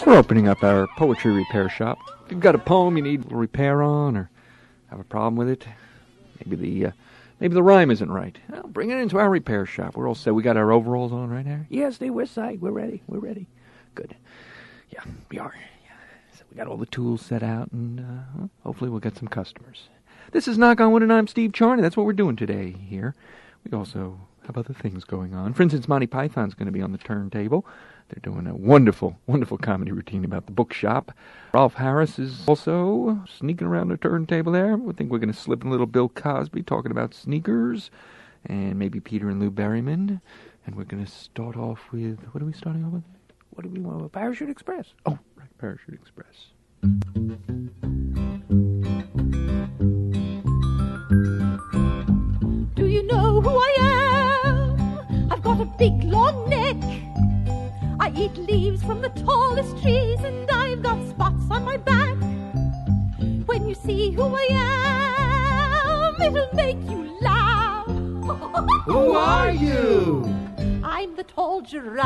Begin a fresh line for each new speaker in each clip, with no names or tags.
We're opening up our poetry repair shop. If you've got a poem you need a repair on or have a problem with it, maybe the rhyme isn't right, well, bring it into our repair shop. We're all set. We got our overalls on right now? Yes, the West Side. We're ready. Good. Yeah, we are. Yeah. So we got all the tools set out, and hopefully we'll get some customers. This is Knock on Wood, and I'm Steve Charney. That's what we're doing today here. We also have other things going on. For instance, Monty Python's going to be on the turntable. They're doing a wonderful, wonderful comedy routine about the bookshop. Rolf Harris is also sneaking around the turntable there. I think we're going to slip in a little Bill Cosby talking about sneakers, and maybe Peter and Lou Berryman. And we're going to start off with, what are we starting off with? What do we want? Parachute Express. Oh, right, Parachute Express.
Do you know who I am? I've got a big long neck. I eat leaves from the tallest trees, and I've got spots on my back. When you see who I am, it'll make you laugh.
Who are you?
I'm the tall giraffe.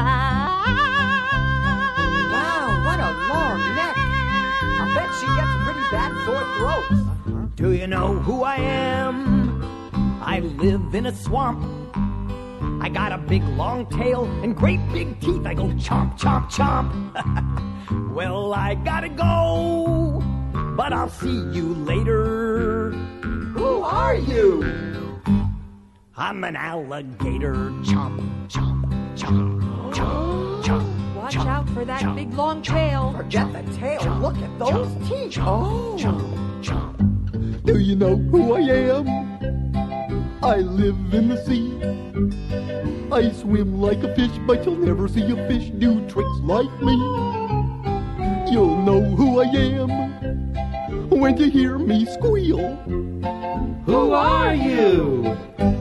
Wow, what a long neck. I bet she gets pretty bad sore throats.
Do you know who I am? I live in a swamp. I got a big long tail and great big teeth. I go chomp, chomp, chomp. Well, I gotta go, but I'll see you later.
Who are you?
I'm an alligator. Chomp, chomp, chomp, chomp, chomp.
Watch
chomp,
out for that
chomp,
big long
chomp,
tail.
Forget the tail.
chomp,
Look at those
chomp,
teeth.
chomp, chomp, chomp.
Do you know who I am? I live in the sea. I swim like a fish, but you'll never see a fish do tricks like me. You'll know who I am when you hear me squeal.
Who are you?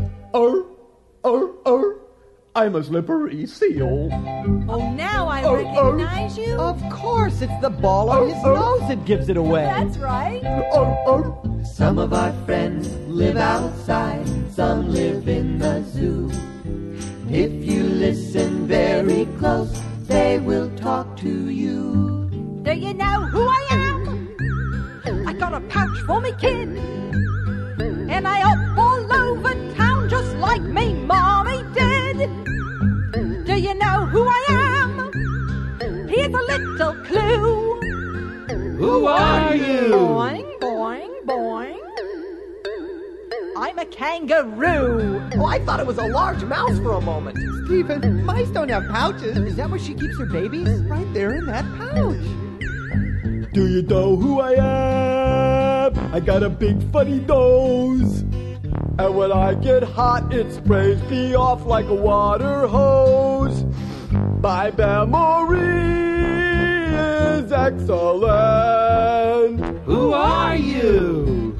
I'm a slippery seal.
Oh, now I recognize you.
Of course, it's the ball on his nose that gives it away.
That's right.
Some of our friends live outside, some live in the zoo. If you listen very close, they will talk to you.
Do you know who I am? I got a pouch for me kid, and I up all over town just like me mommy did. Do you know who I am? Here's a little clue.
Who are you?
Boing, boing, boing. I'm a kangaroo.
Oh, I thought it was a large mouse for a moment. Stephen, mice don't have pouches. Is that where she keeps her babies? Right there in that pouch.
Do you know who I am? I got a big funny nose. And when I get hot, it sprays me off like a water hose. My memory is excellent.
Who are you?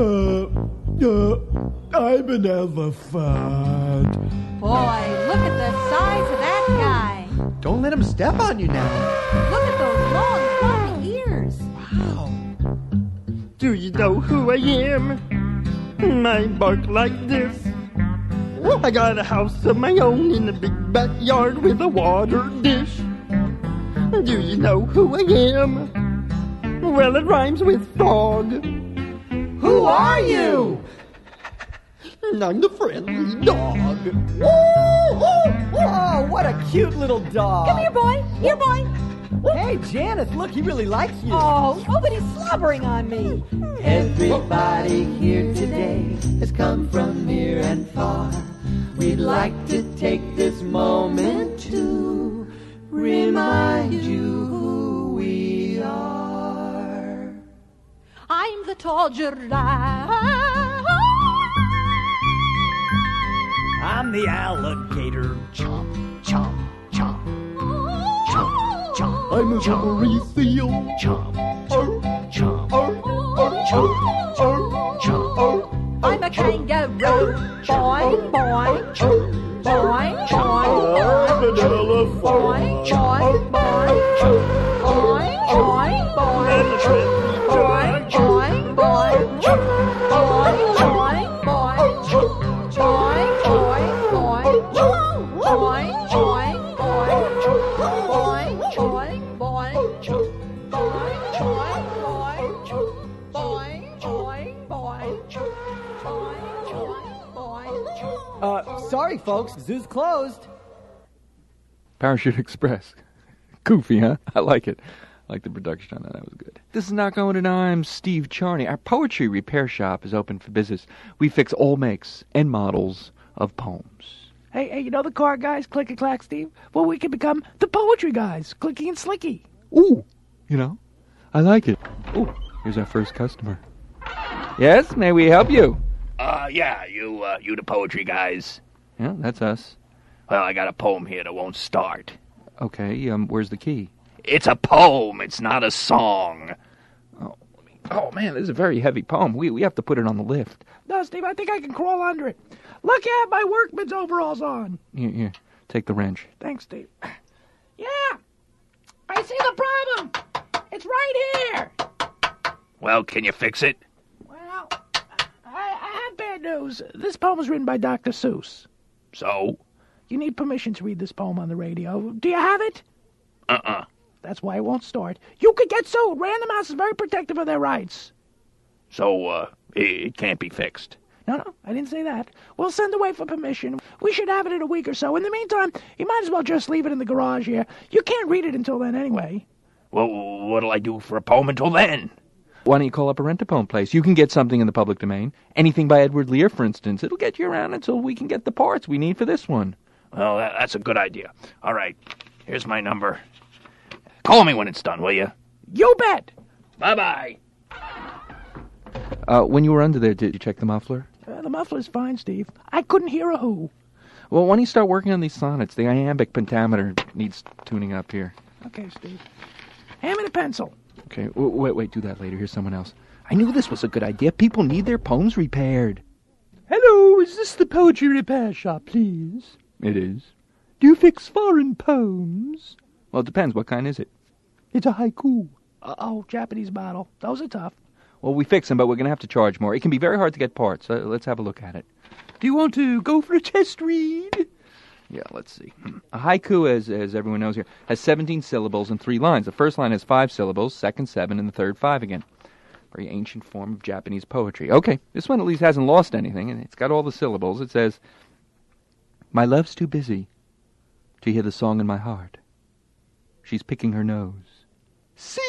I'm an elephant.
Boy, look at the size of that guy.
Don't let him step on you now.
Look at those long, floppy ears.
Wow.
Do you know who I am? I bark like this. I got a house of my own in a big backyard with a water dish. Do you know who I am? Well, it rhymes with frog.
Who are you?
I'm the friendly dog.
Oh, what a cute little dog.
Come here, boy. Here, boy.
Hey, Janice, look, he really likes you.
Oh, but he's slobbering on me.
Everybody here today has come from near and far. We'd like to take this moment to remind you who we are.
I'm the tall giraffe.
I'm the alligator. Chomp, chomp, chomp. Chomp, chomp.
I'm a slippery seal.
Chomp, chomp, chomp. Chomp, chomp.
I'm a kangaroo. Boing, boing. Boing, boing, boing.
I'm an elephant.
Boing, boing, boing. Boing, boing, boing.
And the friendly
Boing, boing, boing. Boing, boing, boing. Boing, boing, boing. Boing, boing, boing. Boing, boing, boing. Boing, boing, boing. Boing, boing, boing.
Sorry, folks. Zoo's closed.
Parachute Express. Goofy, huh? I like it. I like the production on that. That was good. This is Not Going to Die. I'm Steve Charney. Our poetry repair shop is open for business. We fix all makes and models of poems.
Hey, you know the car guys, Click and Clack, Steve? Well, we can become the poetry guys, Clicky and Slicky.
Ooh, I like it. Ooh, here's our first customer. Yes, may we help you?
Yeah, you the poetry guys.
Yeah, that's us.
Well, I got a poem here that won't start.
Okay, where's the key?
It's a poem, it's not a song.
Oh, man, this is a very heavy poem. We have to put it on the lift.
No, Steve, I think I can crawl under it. Look at my workman's overalls on.
Here, take the wrench.
Thanks, Steve. Yeah, I see the problem. It's right here.
Well, can you fix it?
Well, I have bad news. This poem was written by Dr. Seuss.
So?
You need permission to read this poem on the radio. Do you have it? That's why it won't start. You could get sued. Random House is very protective of their rights.
So, it can't be fixed.
No, I didn't say that. We'll send away for permission. We should have it in a week or so. In the meantime, you might as well just leave it in the garage here. You can't read it until then anyway.
Well, what'll I do for a poem until then?
Why don't you call up a rent-a-poem place? You can get something in the public domain. Anything by Edward Lear, for instance. It'll get you around until we can get the parts we need for this one.
Well, that's a good idea. All right, here's my number. Call me when it's done, will you?
You bet.
Bye-bye.
When you were under there, did you check the muffler?
The muffler's fine, Steve. I couldn't hear a who.
Well, why don't you start working on these sonnets? The iambic pentameter needs tuning up here.
Okay, Steve. Hand me the pencil.
Okay, wait, do that later. Here's someone else. I knew this was a good idea. People need their poems repaired.
Hello, is this the poetry repair shop, please?
It is.
Do you fix foreign poems?
Well, it depends. What kind is it?
It's a haiku.
Japanese bottle. Those are tough.
Well, we fix them, but we're going to have to charge more. It can be very hard to get parts. Let's have a look at it.
Do you want to go for a test read?
Yeah, let's see. A haiku, as everyone knows here, has 17 syllables and 3 lines. The first line has 5 syllables, second 7, and the third 5 again. Very ancient form of Japanese poetry. Okay, this one at least hasn't lost anything, and it's got all the syllables. It says, "My love's too busy to hear the song in my heart. She's picking her nose."
See?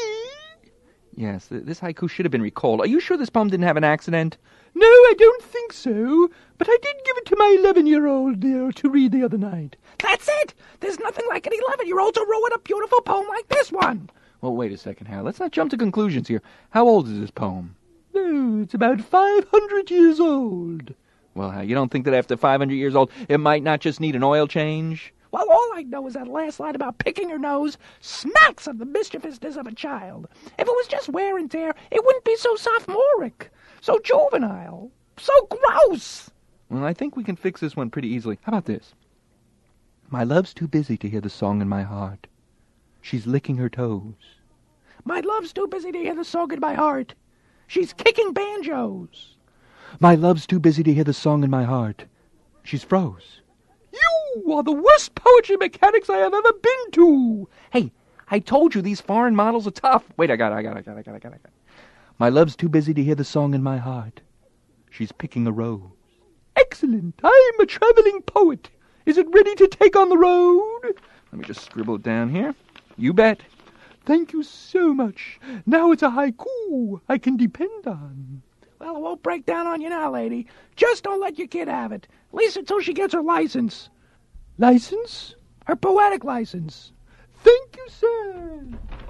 Yes, this haiku should have been recalled. Are you sure this poem didn't have an accident?
No, I don't think so. But I did give it to my 11-year-old dear to read the other night.
That's it! There's nothing like an 11-year-old to ruin a beautiful poem like this one.
Well, wait a second, Hal. Let's not jump to conclusions here. How old is this poem?
Oh, it's about 500 years old.
Well, Hal, you don't think that after 500 years old, it might not just need an oil change?
Well, all I know is that last line about picking her nose smacks of the mischievousness of a child. If it was just wear and tear, it wouldn't be so sophomoric, so juvenile, so gross.
Well, I think we can fix this one pretty easily. How about this? My love's too busy to hear the song in my heart. She's licking her toes.
My love's too busy to hear the song in my heart. She's kicking banjos.
My love's too busy to hear the song in my heart. She's froze.
You are the worst poetry mechanics I have ever been to.
Hey, I told you these foreign models are tough. Wait, I got it. My love's too busy to hear the song in my heart. She's picking a rose.
Excellent. I'm a traveling poet. Is it ready to take on the road?
Let me just scribble it down here. You bet.
Thank you so much. Now it's a haiku I can depend on.
Well, it won't break down on you now, lady. Just don't let your kid have it. At least until she gets her license.
License?
Her poetic license.
Thank you, sir.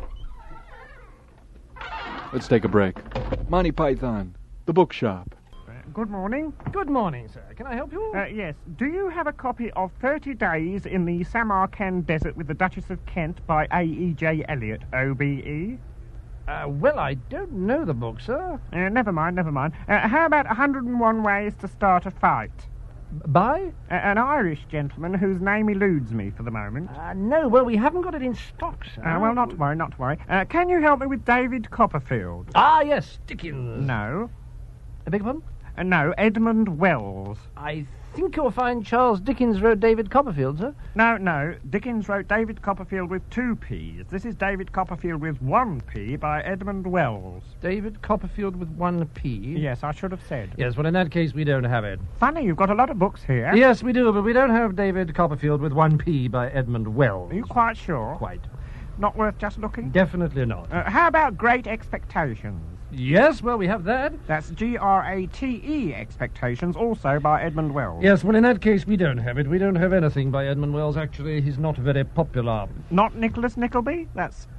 Let's take a break. Monty Python, the bookshop.
Good morning.
Good morning, sir. Can I help you?
Yes. Do you have a copy of 30 Days in the Samarkand Desert with the Duchess of Kent by A.E.J. Eliot, OBE?
Well, I don't know the book, sir.
Never mind. How about 101 Ways to Start a Fight?
By?
An Irish gentleman whose name eludes me for the moment.
No, well, we haven't got it in stock, sir.
Well, not to worry. Can you help me with David Copperfield?
Ah, yes, Dickens.
No.
I beg your pardon?
No, Edmund Wells.
I think you'll find Charles Dickens wrote David Copperfield, sir.
No. Dickens wrote David Copperfield with 2 P's. This is David Copperfield with 1 P by Edmund Wells.
David Copperfield with 1 P?
Yes, I should have said.
Yes, well, in that case, we don't have it.
Funny, you've got a lot of books here.
Yes, we do, but we don't have David Copperfield with 1 P by Edmund Wells.
Are you quite sure?
Quite.
Not worth just looking?
Definitely not.
How about Great Expectations?
Yes, well, we have that.
That's Grate Expectations, also by Edmund Wells.
Yes, well, in that case, we don't have it. We don't have anything by Edmund Wells, actually. He's not very popular.
Not Nicholas Nickleby? That's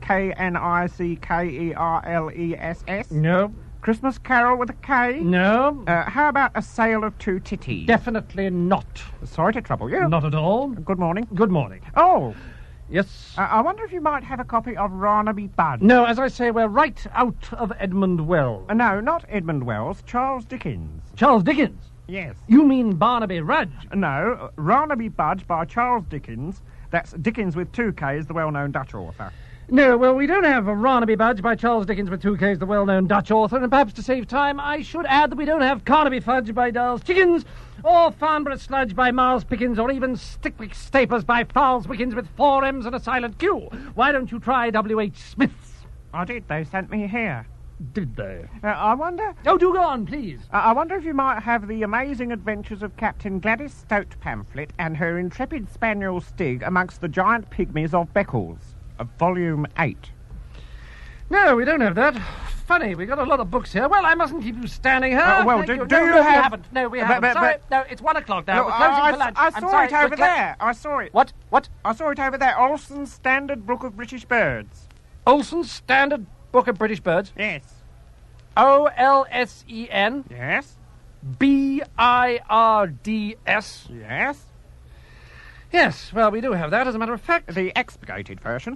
Knickerless?
No.
Christmas Carol with a K?
No.
How about A Sale of Two Titties?
Definitely not.
Sorry to trouble you.
Not at all.
Good morning.
Good morning.
Oh,
Yes?
I wonder if you might have a copy of Barnaby Budge.
No, as I say, we're right out of Edmund Wells.
No, not Edmund Wells, Charles Dickens.
Charles Dickens?
Yes.
You mean Barnaby Rudge?
No, Barnaby Budge by Charles Dickens. That's Dickens with 2 Ks, the well-known Dutch author.
No, well, we don't have a Barnaby Budge by Charles Dickens with 2 Ks, the well-known Dutch author, and perhaps to save time, I should add that we don't have Carnaby Fudge by Darles Chickens, or Farnborough Sludge by Miles Pickens, or even Stickwick Staples by Farles Wickens with 4 M's and a silent Q. Why don't you try W.H. Smith's?
I did. They sent me here.
Did they?
I wonder...
Oh, do go on, please.
I wonder if you might have The Amazing Adventures of Captain Gladys Stout pamphlet and her intrepid spaniel Stig amongst the giant pygmies of Beccles, of Volume 8.
No, we don't have that. Funny, we got a lot of books here. Well, I mustn't keep you standing here.
Well,
Thank
do
you.
you
No,
have...
we haven't. No, we haven't. Sorry. No, it's 1 o'clock now.
No,
We're closing for lunch.
I
I'm
saw
sorry.
it over
We're
there. I saw it.
What?
I saw it over there. Olson's Standard Book of British Birds.
Olson's Standard Book of British Birds?
Yes.
Olsen.
Yes.
Birds.
Yes.
Yes, well, we do have that, as a matter of fact.
The expurgated version.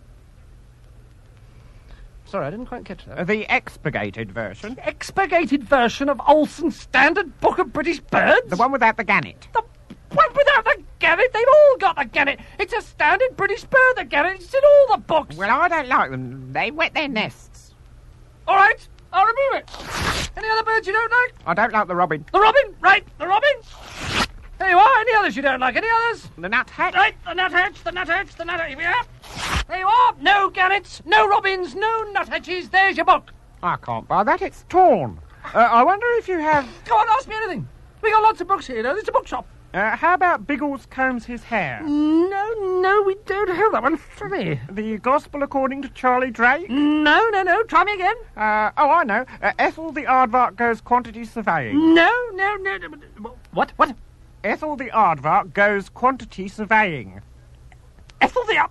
Sorry, I didn't quite catch that.
The expurgated version.
Expurgated version of Olson's Standard Book of British Birds?
The one without the gannet.
The one without the gannet? They've all got the gannet. It's a standard British bird, the gannet. It's in all the books.
Well, I don't like them. They wet their nests.
All right, I'll remove it. Any other birds you don't like?
I don't like the robin.
The robin? Right, the robin. There you are. Any others you don't like? Any others?
The nuthatch.
Right, the nuthatch. Here we are. There you are. No gannets, no robins, no nuthatches. There's your book.
I can't buy that. It's torn. I wonder if you have...
Go on, ask me anything. We got lots of books here, you know. It's a bookshop.
How about Biggles Combs His Hair?
No, we don't have that one. Sorry.
The Gospel According to Charlie Drake?
No. Try me again.
I know. Ethel the Aardvark Goes Quantity Surveying.
No. What?
Ethel the Aardvark Goes Quantity Surveying.
Ethel the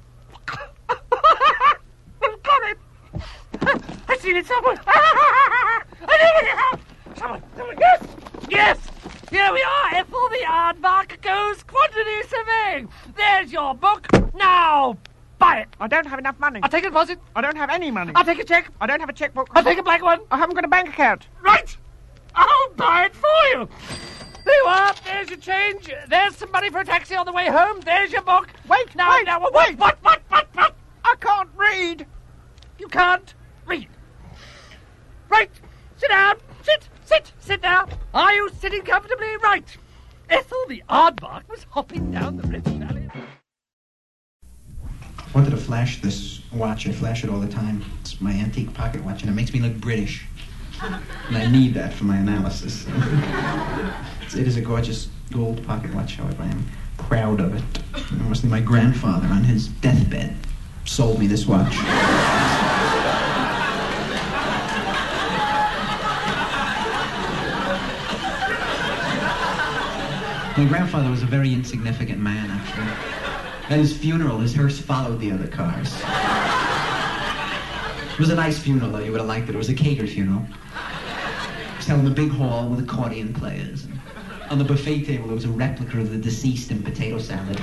I've got it. I've seen it somewhere. I know what you have. Someone. Yes. Here we are. Ethel the Aardvark Goes Quantity Surveying. There's your book. Now, buy it.
I don't have enough money.
I'll take a deposit.
I don't have any money.
I'll take a cheque.
I don't have a checkbook.
I'll take a blank one.
I haven't got a bank account.
Right. I'll buy it for you. There you are. There's your change. There's some money for a taxi on the way home. There's your book.
Wait.
What?
I can't read.
You can't read. Right. Sit down. Sit down. Are you sitting comfortably? Right. Ethel the Aardvark was hopping down the Rift Valley.
I wanted to flash this watch. I flash it all the time. It's my antique pocket watch, and it makes me look British. And I need that for my analysis. It is a gorgeous gold pocket watch, however. I am proud of it. Mostly my grandfather, on his deathbed, sold me this watch. My grandfather was a very insignificant man, actually. At his funeral, his hearse followed the other cars. It was a nice funeral, though. You would have liked it. It was a catered funeral. It was held in a big hall with accordion players. And on the buffet table, there was a replica of the deceased in potato salad.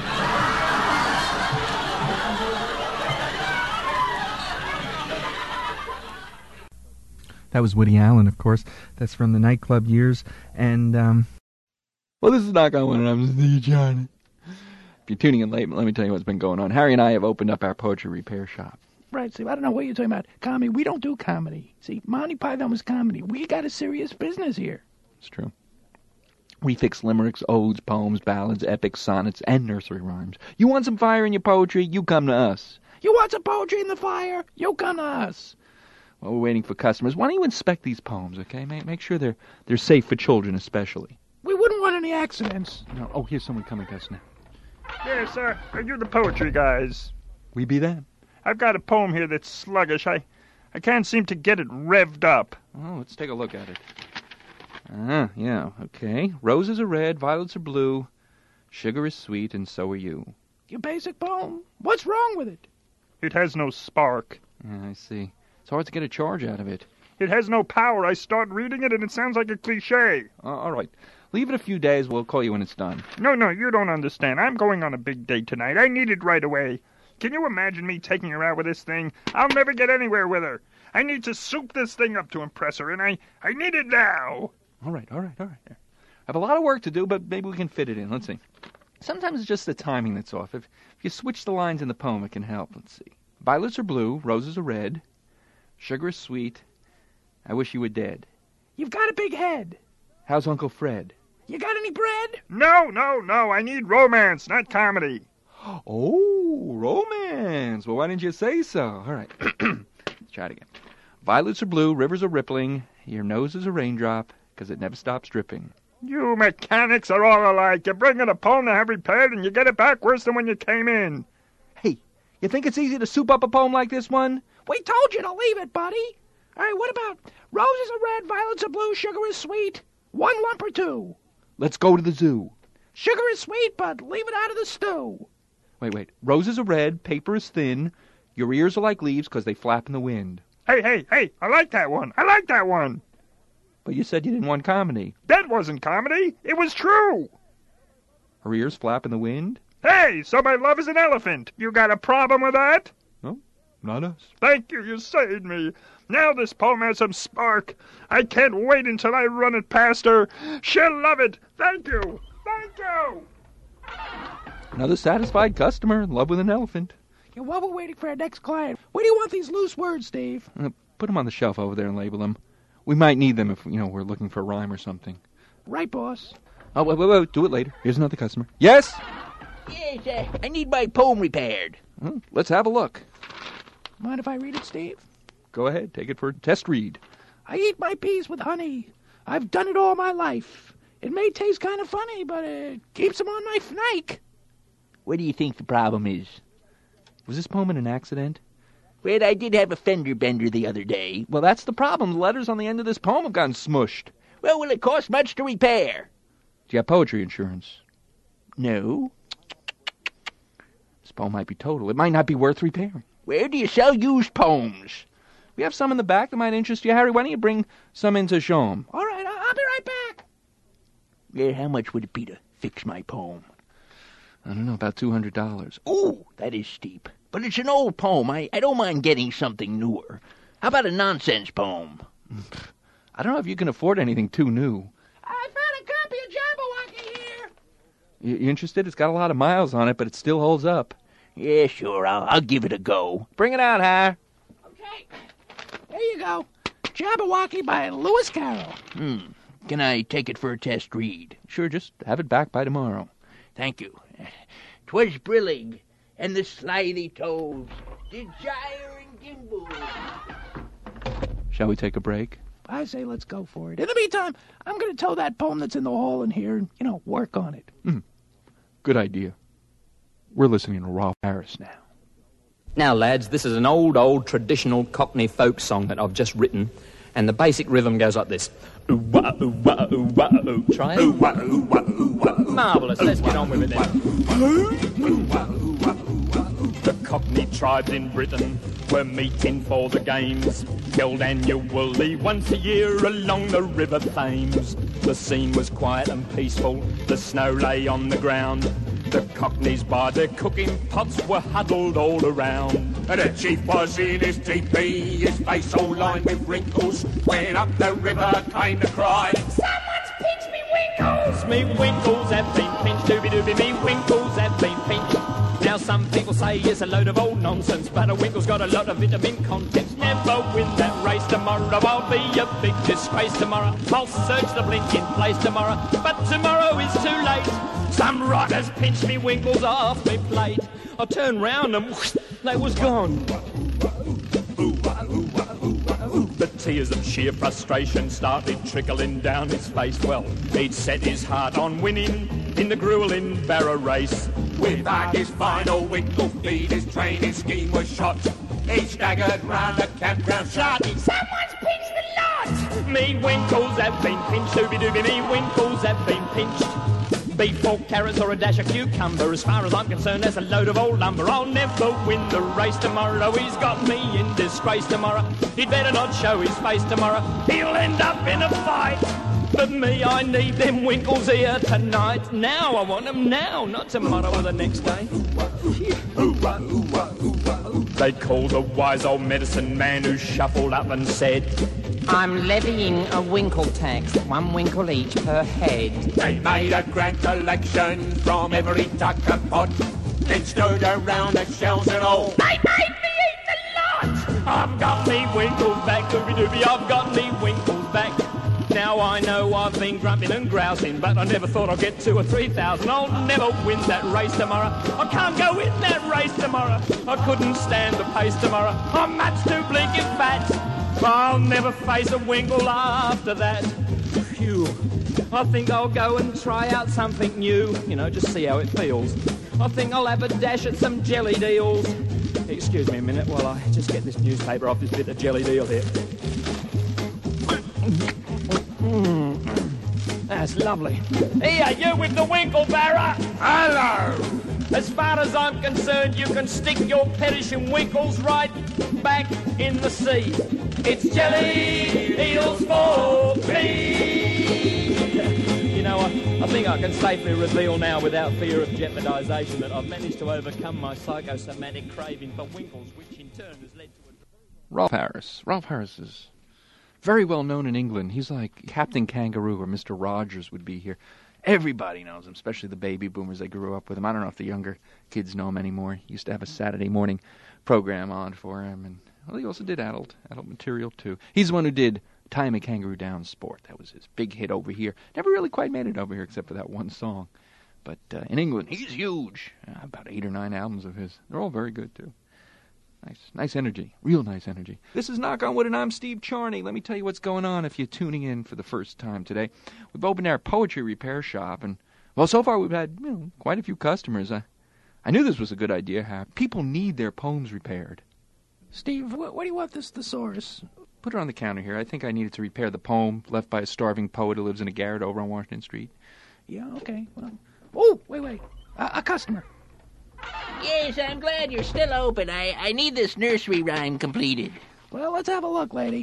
That was Woody Allen, of course. That's from the nightclub years. And, well, this is Knock on Wood, and I'm Steve Johnny. If you're tuning in late, let me tell you what's been going on. Harry and I have opened up our poetry repair shop.
Right, see, I don't know what you're talking about. Comedy, we don't do comedy. See, Monty Python was comedy. We got a serious business here.
It's true. We fix limericks, odes, poems, ballads, epics, sonnets, and nursery rhymes. You want some fire in your poetry? You come to us.
You want some poetry in the fire? You come to us.
While we're waiting for customers, why don't you inspect these poems, okay? Make sure they're safe for children especially.
We wouldn't want any accidents.
No. Oh, here's someone coming to us now.
Yes, sir. Are you the poetry guys?
We be them.
I've got a poem here that's sluggish. I can't seem to get it revved up.
Oh, let's take a look at it. Yeah, okay. Roses are red, violets are blue, sugar is sweet, and so are you.
Your basic poem? What's wrong with it?
It has no spark.
Yeah, I see. It's hard to get a charge out of it.
It has no power. I start reading it and it sounds like a cliché.
All right. Leave it a few days. We'll call you when it's done.
No, you don't understand. I'm going on a big date tonight. I need it right away. Can you imagine me taking her out with this thing? I'll never get anywhere with her. I need to soup this thing up to impress her, and I need it now.
All right. I have a lot of work to do, but maybe we can fit it in. Let's see. Sometimes it's just the timing that's off. If you switch the lines in the poem, it can help. Let's see. Violets are blue, roses are red, sugar is sweet, I wish you were dead.
You've got a big head.
How's Uncle Fred?
You got any bread?
No. I need romance, not comedy.
Oh, romance. Well, why didn't you say so? All right. Let's try it again. Violets are blue, rivers are rippling, your nose is a raindrop, 'cause it never stops dripping.
You mechanics are all alike. You bring in a poem to have repaired, and you get it back worse than when you came in.
Hey, you think it's easy to soup up a poem like this one?
We told you to leave it, buddy. All right, what about roses are red, violets are blue, sugar is sweet? 1 lump or 2?
Let's go to the zoo.
Sugar is sweet, but leave it out of the stew.
Wait. Roses are red, paper is thin, your ears are like leaves 'cause they flap in the wind.
Hey, I like that one.
But you said you didn't want comedy.
That wasn't comedy. It was true.
Her ears flap in the wind?
Hey, so my love is an elephant. You got a problem with that?
No, not us.
Thank you. You saved me. Now this poem has some spark. I can't wait until I run it past her. She'll love it. Thank you.
Another satisfied customer in love with an elephant.
Yeah, while we're waiting for our next client, where do you want these loose words, Steve?
Put them on the shelf over there and label them. We might need them if, we're looking for a rhyme or something.
Right, boss.
Oh, wait. Do it later. Here's another customer. Yes?
Yes, I need my poem repaired.
Well, let's have a look.
Mind if I read it, Steve?
Go ahead. Take it for a test read.
I eat my peas with honey. I've done it all my life. It may taste kind of funny, but it keeps them on my fnike.
What do you think the problem is?
Was this poem an accident?
Well, I did have a fender bender the other day.
Well, that's the problem. The letters on the end of this poem have gotten smushed.
Well, will it cost much to repair?
Do you have poetry insurance?
No.
This poem might be total. It might not be worth repairing.
Where do you sell used poems?
We have some in the back that might interest you. Harry, why don't you bring some in to show them?
All right, I'll be right back.
Yeah, how much would it be to fix my poem?
I don't know, about $200.
Oh, that is steep. But it's an old poem. I don't mind getting something newer. How about a nonsense poem?
I don't know if you can afford anything too new.
I found a copy of Jabberwocky here.
You interested? It's got a lot of miles on it, but it still holds up.
Yeah, sure. I'll give it a go.
Bring it out, Har.
Okay. There you go. Jabberwocky by Lewis Carroll.
Can I take it for a test read?
Sure, just have it back by tomorrow.
Thank you. 'Twas brillig, and the slithy toes did gyre and gimble.
Shall we take a break?
I say let's go for it. In the meantime, I'm going to tow that poem that's in the hall in here and, work on it.
Good idea. We're listening to Rolf Harris now.
Now, lads, this is an old traditional Cockney folk song that I've just written, and the basic rhythm goes like this. Ooh-wah, ooh-wah, ooh-wah, ooh. Try it. Ooh-wah, ooh-wah, ooh-wah. Marvellous. Let's get on with it then. The Cockney tribes in Britain were meeting for the games, held annually once a year along the River Thames. The scene was quiet and peaceful, the snow lay on the ground. The Cockneys by their cooking pots were huddled all around.
And the chief was in his teepee, his face all lined with wrinkles, when up the river came the cry,
"Someone's pinched me winkles!"
Me winkles have been pinched, doobie-doobie, me winkles have been pinched. Now some people say it's a load of old nonsense, but a Winkle's got a lot of vitamin contents. Never win that race tomorrow. I'll be a big disgrace tomorrow. I'll search the blinking place tomorrow, but tomorrow is too late. Some rotters pinched me Winkles off me plate. I turned round and whoosh, they was gone. The tears of sheer frustration started trickling down his face. Well, he'd set his heart on winning in the grueling barrow race.
Without his final Winkle feed, his training scheme was shot. He staggered round the campground shouting, "Someone's pinched the lot!"
Me Winkles have been pinched, doobie-doobie, me Winkles have been pinched. Beef or carrots or a dash of cucumber, as far as I'm concerned, that's a load of old lumber. I'll never win the race tomorrow. He's got me in disgrace tomorrow. He'd better not show his face tomorrow. He'll end up in a fight. But me, I need them Winkles here tonight. Now I want them now, not tomorrow or the next day. They called the wise old medicine man who shuffled up and said,
"I'm levying a Winkle tax, 1 Winkle each per head."
They made a grand collection from every tucker pot, then stirred around the shells and all.
They made me eat the lot! I've got me Winkles back, doobie-doobie, I've got me Winkles back. Now I know I've been grumping and grousing, but I never thought I'd get 2,000 or 3,000. I'll never win that race tomorrow. I can't go in that race tomorrow. I couldn't stand the pace tomorrow. I'm much too bleak and fat. I'll never face a Winkle after that. Phew. I think I'll go and try out something new. You know, just see how it feels. I think I'll have a dash at some jelly deals. Excuse me a minute while I just get this newspaper off this bit of jelly deal here. That's lovely. Here, you with the Winkle barra.
Hello.
As far as I'm concerned, you can stick your perishing Winkles right back in the sea. It's jelly deals for me. You know, I think I can safely reveal now without fear of jeopardisation that I've managed to overcome my psychosomatic craving for Winkles, which in turn has led to a...
Rolf Harris. Rolf Harris is very well known in England. He's like Captain Kangaroo, or Mr. Rogers would be here. Everybody knows him, especially the baby boomers that grew up with him. I don't know if the younger kids know him anymore. He used to have a Saturday morning program on for him, and well, he also did adult material too. He's the one who did Tie Me Kangaroo Down Sport. That was his big hit over here. Never really quite made it over here except for that one song. But in England, he's huge. About 8 or 9 albums of his. They're all very good too. Nice energy. Real nice energy. This is Knock on Wood, and I'm Steve Charney. Let me tell you what's going on if you're tuning in for the first time today. We've opened our poetry repair shop, and, well, so far we've had, quite a few customers. I knew this was a good idea, Hap. People need their poems repaired.
Steve, what do you want this thesaurus?
Put her on the counter here. I think I needed to repair the poem left by a starving poet who lives in a garret over on Washington Street.
Yeah, okay. Well, oh, wait. A customer.
Yes, I'm glad you're still open. I need this nursery rhyme completed.
Well, let's have a look, lady.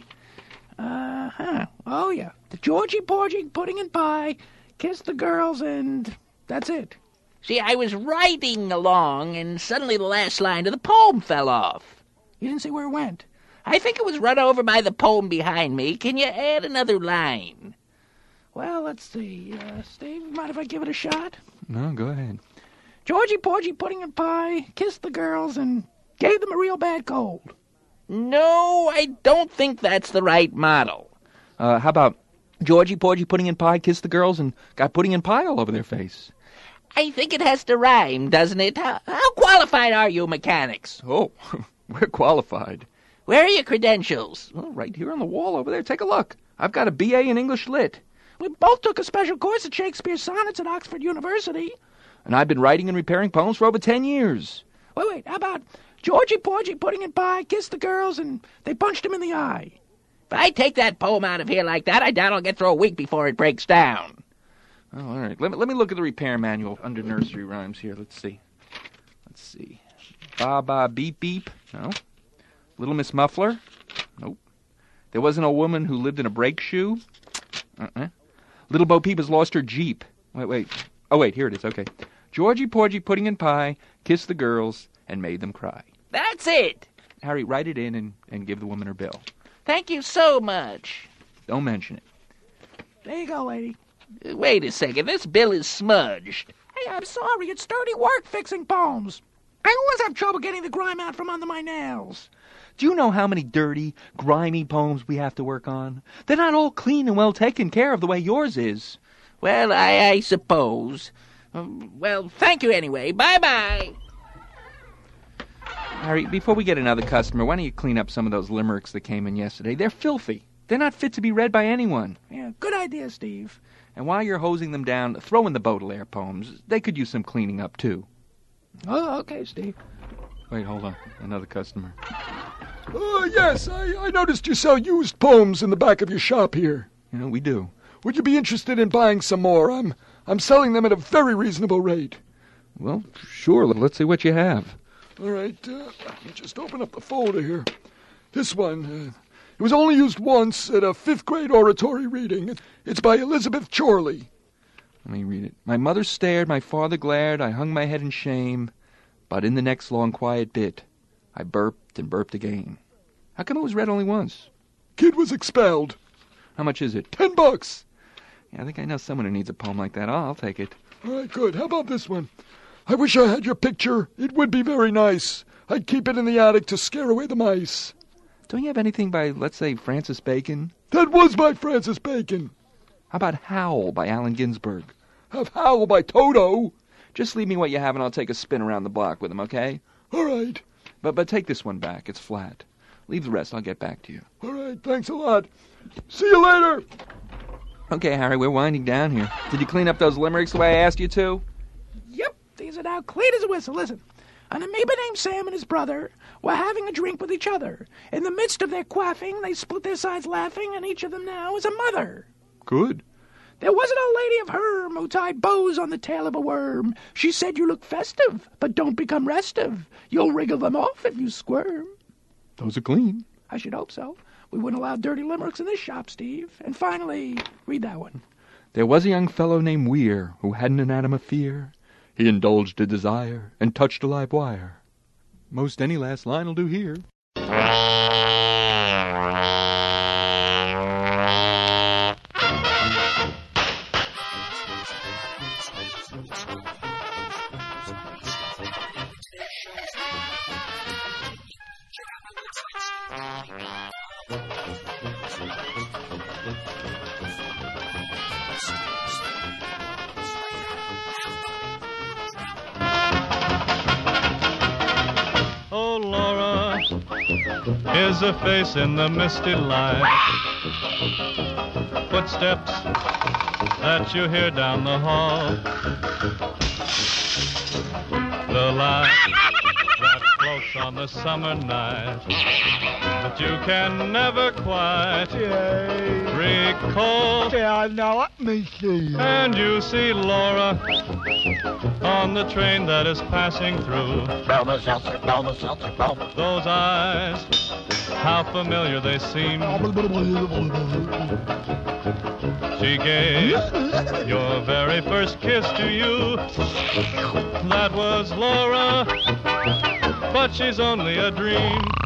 Oh, yeah. The Georgie Porgy pudding and pie, kiss the girls, and that's it.
See, I was writing along, and suddenly the last line of the poem fell off.
You didn't see where it went?
I think it was run over by the poem behind me. Can you add another line?
Well, let's see. Steve, mind if I give it a shot?
No, go ahead.
Georgie Porgy pudding and pie, kissed the girls, and gave them a real bad cold.
No, I don't think that's the right model.
How about Georgie Porgy pudding and pie, kissed the girls, and got pudding and pie all over their face?
I think it has to rhyme, doesn't it? How qualified are you, mechanics?
Oh, we're qualified.
Where are your credentials?
Well, right here on the wall over there. Take a look. I've got a B.A. in English Lit.
We both took a special course at Shakespeare Sonnets at Oxford University.
And I've been writing and repairing poems for over 10 years.
Wait, how about Georgie Porgy pudding and pie, kissed the girls, and they punched him in the eye?
If I take that poem out of here like that, I doubt I'll get through a week before it breaks down.
Oh, all right. Let me look at the repair manual under nursery rhymes here. Let's see. Ba ba beep beep. No. Little Miss Muffler. Nope. There wasn't a woman who lived in a brake shoe. Little Bo Peep has lost her Jeep. Wait. Oh, wait, here it is. Okay. Georgie Porgy pudding and pie kissed the girls and made them cry.
That's it.
Harry, write it in and give the woman her bill.
Thank you so much.
Don't mention it.
There you go, lady.
Wait a second. This bill is smudged.
Hey, I'm sorry. It's dirty work fixing poems. I always have trouble getting the grime out from under my nails.
Do you know how many dirty, grimy poems we have to work on? They're not all clean and well taken care of the way yours is.
Well, I suppose. Well, thank you anyway. Bye-bye.
Harry, before we get another customer, why don't you clean up some of those limericks that came in yesterday? They're filthy. They're not fit to be read by anyone.
Yeah, good idea, Steve.
And while you're hosing them down, throw in the Baudelaire poems. They could use some cleaning up, too.
Oh, okay, Steve.
Wait, hold on. Another customer.
Yes, I noticed you sell used poems in the back of your shop here.
You know, we do.
Would you be interested in buying some more? I'm selling them at a very reasonable rate.
Well, sure. Let's see what you have.
All right, let me just open up the folder here. This one, it was only used once at a 5th grade oratory reading. It's by Elizabeth Chorley.
Let me read it. My mother stared, my father glared, I hung my head in shame. But in the next long quiet bit, I burped and burped again. How come it was read only once?
Kid was expelled.
How much is it?
$10.
Yeah, I think I know someone who needs a poem like that. I'll take it.
All right, good. How about this one? I wish I had your picture. It would be very nice. I'd keep it in the attic to scare away the mice.
Don't you have anything by, let's say, Francis Bacon?
That was by Francis Bacon.
How about Howl by Allen Ginsberg?
Have Howl by Toto.
Just leave me what you have and I'll take a spin around the block with him, okay?
All right.
But take this one back. It's flat. Leave the rest. I'll get back to you.
All right. Thanks a lot. See you later.
Okay, Harry, we're winding down here. Did you clean up those limericks the way I asked you to?
Yep, these are now clean as a whistle. Listen. An amoeba named Sam and his brother were having a drink with each other. In the midst of their quaffing, they split their sides laughing, and each of them now is a mother.
Good.
There was an old lady of Herm who tied bows on the tail of a worm. She said, you look festive, but don't become restive. You'll wriggle them off if you squirm.
Those are clean.
I should hope so. We wouldn't allow dirty limericks in this shop, Steve. And finally, read that one.
There was a young fellow named Weir who hadn't an atom of fear. He indulged a desire and touched a live wire. Most any last line'll do here.
Oh, Laura, here's a face in the misty light. Footsteps that you hear down the hall. The light that floats on the summer night, but you can never quite recall.
Yeah, now let me see.
And you see Laura on the train that is passing through. Those eyes, how familiar they seem. She gave your very first kiss to you. That was Laura, but she's only a dream.